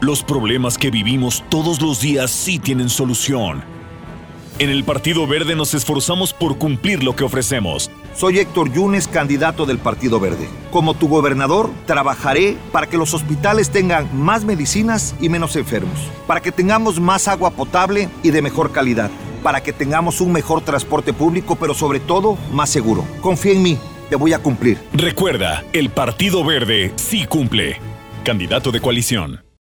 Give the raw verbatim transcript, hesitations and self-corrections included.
Los problemas que vivimos todos los días sí tienen solución. En el Partido Verde nos esforzamos por cumplir lo que ofrecemos. Soy Héctor Yunes, candidato del Partido Verde. Como tu gobernador, trabajaré para que los hospitales tengan más medicinas y menos enfermos, para que tengamos más agua potable y de mejor calidad, para que tengamos un mejor transporte público, pero sobre todo, más seguro. Confía en mí, te voy a cumplir. Recuerda, el Partido Verde sí cumple. Candidato de coalición.